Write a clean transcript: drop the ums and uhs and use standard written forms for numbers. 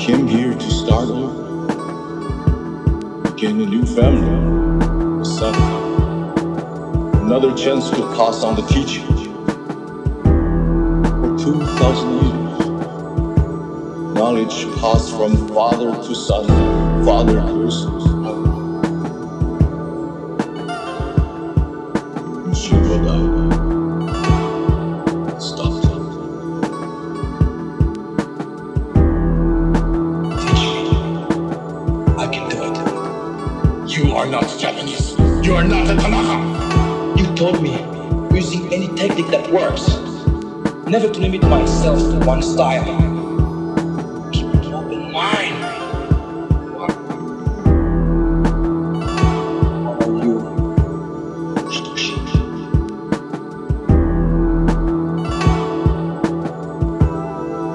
came here to start over, gain a new family, a son, another chance to pass on the teaching. For 2,000 years, knowledge passed from father to son, father to son. And Shiva died. Stopped. Teach me. I can do it. You are not Japanese. You are not a Tanaka. You told me using any technique that works. Never to limit myself to one style.